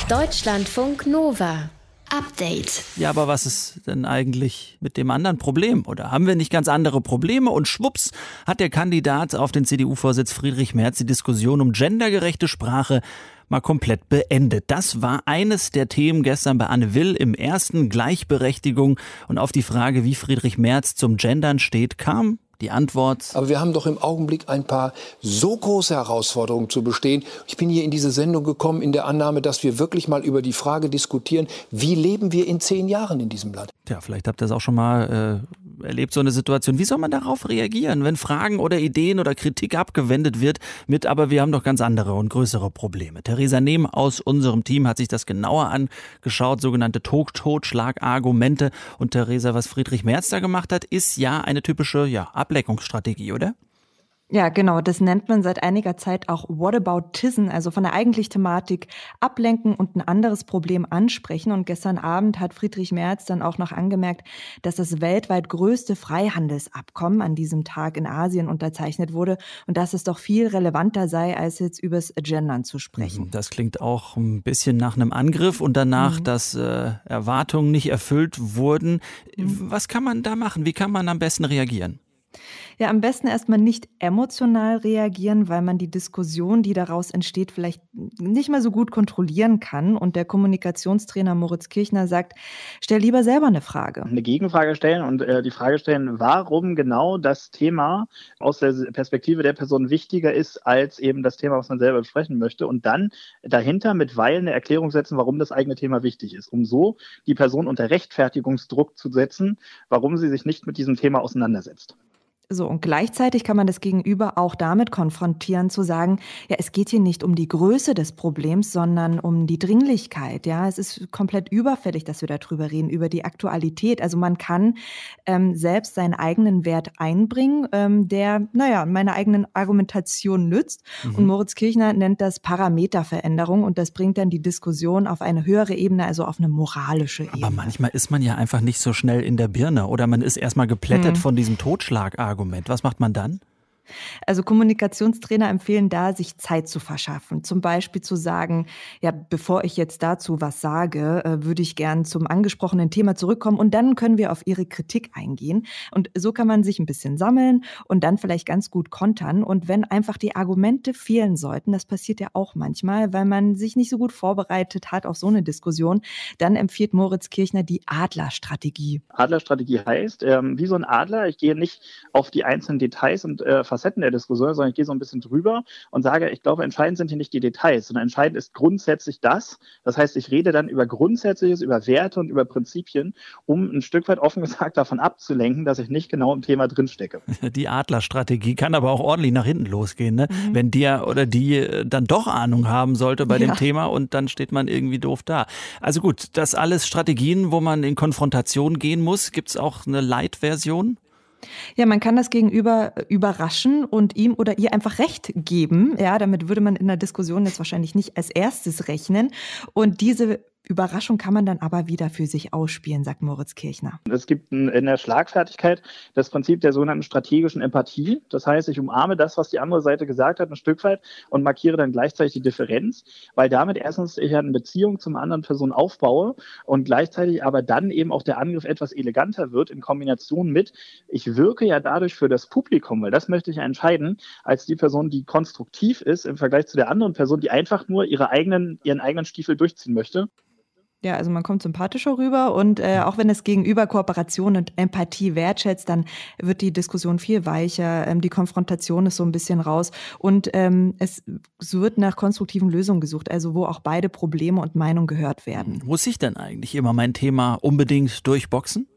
Deutschlandfunk Nova. Update. Ja, aber was ist denn eigentlich mit dem anderen Problem? Oder haben wir nicht ganz andere Probleme? Und schwupps hat der Kandidat auf den CDU-Vorsitz Friedrich Merz die Diskussion um gendergerechte Sprache mal komplett beendet. Das war eines der Themen gestern bei Anne Will im ersten Gleichberechtigung. Und auf die Frage, wie Friedrich Merz zum Gendern steht, kam die Antwort: Aber wir haben doch im Augenblick ein paar so große Herausforderungen zu bestehen. Ich bin hier in diese Sendung gekommen in der Annahme, dass wir wirklich mal über die Frage diskutieren, wie leben wir in 10 Jahren in diesem Land? Ja, vielleicht habt ihr es auch schon mal erlebt, so eine Situation. Wie soll man darauf reagieren, wenn Fragen oder Ideen oder Kritik abgewendet wird mit, aber wir haben doch ganz andere und größere Probleme? Theresa Nehm aus unserem Team hat sich das genauer angeschaut, sogenannte Totschlagargumente. Und Theresa, was Friedrich Merz da gemacht hat, ist ja eine typische Ablenkungsstrategie, oder? Ja, genau. Das nennt man seit einiger Zeit auch Whataboutism, also von der eigentlichen Thematik ablenken und ein anderes Problem ansprechen. Und gestern Abend hat Friedrich Merz dann auch noch angemerkt, dass das weltweit größte Freihandelsabkommen an diesem Tag in Asien unterzeichnet wurde und dass es doch viel relevanter sei, als jetzt übers Gendern zu sprechen. Das klingt auch ein bisschen nach einem Angriff und danach, dass Erwartungen nicht erfüllt wurden. Was kann man da machen? Wie kann man am besten reagieren? Ja, am besten erstmal nicht emotional reagieren, weil man die Diskussion, die daraus entsteht, vielleicht nicht mehr so gut kontrollieren kann. Und der Kommunikationstrainer Moritz Kirchner sagt, stell lieber selber eine Frage. Eine Gegenfrage stellen und die Frage stellen, warum genau das Thema aus der Perspektive der Person wichtiger ist, als eben das Thema, was man selber besprechen möchte. Und dann dahinter mitweilen eine Erklärung setzen, warum das eigene Thema wichtig ist, um so die Person unter Rechtfertigungsdruck zu setzen, warum sie sich nicht mit diesem Thema auseinandersetzt. So, und gleichzeitig kann man das Gegenüber auch damit konfrontieren, zu sagen, ja, es geht hier nicht um die Größe des Problems, sondern um die Dringlichkeit. Ja, es ist komplett überfällig, dass wir darüber reden, über die Aktualität. Also man kann selbst seinen eigenen Wert einbringen, der, meiner eigenen Argumentation nützt. Und Moritz Kirchner nennt das Parameterveränderung und das bringt dann die Diskussion auf eine höhere Ebene, also auf eine moralische Ebene. Aber manchmal ist man ja einfach nicht so schnell in der Birne oder man ist erstmal geplättet von diesem Totschlagargument. Was macht man dann? Also Kommunikationstrainer empfehlen da, sich Zeit zu verschaffen. Zum Beispiel zu sagen, ja, bevor ich jetzt dazu was sage, würde ich gern zum angesprochenen Thema zurückkommen und dann können wir auf Ihre Kritik eingehen. Und so kann man sich ein bisschen sammeln und dann vielleicht ganz gut kontern. Und wenn einfach die Argumente fehlen sollten, das passiert ja auch manchmal, weil man sich nicht so gut vorbereitet hat auf so eine Diskussion, dann empfiehlt Moritz Kirchner die Adlerstrategie. Adlerstrategie heißt, wie so ein Adler, ich gehe nicht auf die einzelnen Details und Facetten der Diskussion, sondern ich gehe so ein bisschen drüber und sage, ich glaube, entscheidend sind hier nicht die Details, sondern entscheidend ist grundsätzlich das. Das heißt, ich rede dann über Grundsätzliches, über Werte und über Prinzipien, um ein Stück weit offen gesagt davon abzulenken, dass ich nicht genau im Thema drinstecke. Die Adlerstrategie kann aber auch ordentlich nach hinten losgehen, ne? Wenn der oder die dann doch Ahnung haben sollte bei dem Thema und dann steht man irgendwie doof da. Also gut, das alles Strategien, wo man in Konfrontation gehen muss. Gibt es auch eine Light-Version? Ja, man kann das Gegenüber überraschen und ihm oder ihr einfach Recht geben. Ja, damit würde man in der Diskussion jetzt wahrscheinlich nicht als erstes rechnen. Und diese Überraschung kann man dann aber wieder für sich ausspielen, sagt Moritz Kirchner. Es gibt in der Schlagfertigkeit das Prinzip der sogenannten strategischen Empathie. Das heißt, ich umarme das, was die andere Seite gesagt hat, ein Stück weit und markiere dann gleichzeitig die Differenz, weil damit erstens ich eine Beziehung zum anderen Person aufbaue und gleichzeitig aber dann eben auch der Angriff etwas eleganter wird in Kombination mit, ich wirke ja dadurch für das Publikum, weil das möchte ich ja entscheiden, als die Person, die konstruktiv ist im Vergleich zu der anderen Person, die einfach nur ihren eigenen Stiefel durchziehen möchte. Ja, also man kommt sympathischer rüber und auch wenn das Gegenüber Kooperation und Empathie wertschätzt, dann wird die Diskussion viel weicher, die Konfrontation ist so ein bisschen raus und es wird nach konstruktiven Lösungen gesucht, also wo auch beide Probleme und Meinungen gehört werden. Muss ich denn eigentlich immer mein Thema unbedingt durchboxen?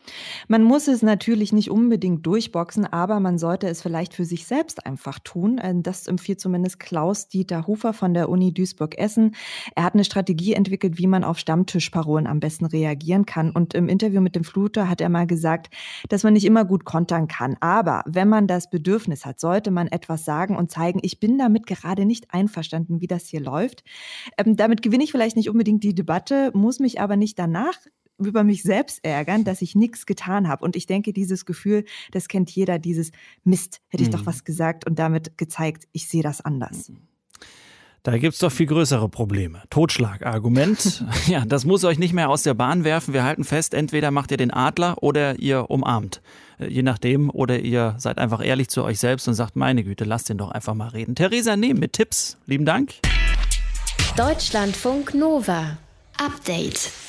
Man muss es natürlich nicht unbedingt durchboxen, aber man sollte es vielleicht für sich selbst einfach tun. Das empfiehlt zumindest Klaus-Dieter Hufer von der Uni Duisburg-Essen. Er hat eine Strategie entwickelt, wie man auf Stammtischparolen am besten reagieren kann. Und im Interview mit dem Fluter hat er mal gesagt, dass man nicht immer gut kontern kann. Aber wenn man das Bedürfnis hat, sollte man etwas sagen und zeigen, ich bin damit gerade nicht einverstanden, wie das hier läuft. Damit gewinne ich vielleicht nicht unbedingt die Debatte, muss mich aber nicht danach über mich selbst ärgern, dass ich nichts getan habe. Und ich denke, dieses Gefühl, das kennt jeder, dieses Mist, hätte ich doch was gesagt und damit gezeigt, ich sehe das anders. Da gibt's doch viel größere Probleme. Totschlagargument. Ja, das muss euch nicht mehr aus der Bahn werfen. Wir halten fest, entweder macht ihr den Adler oder ihr umarmt. Je nachdem. Oder ihr seid einfach ehrlich zu euch selbst und sagt, meine Güte, lasst den doch einfach mal reden. Theresa Nehm mit Tipps. Lieben Dank. Deutschlandfunk Nova. Update.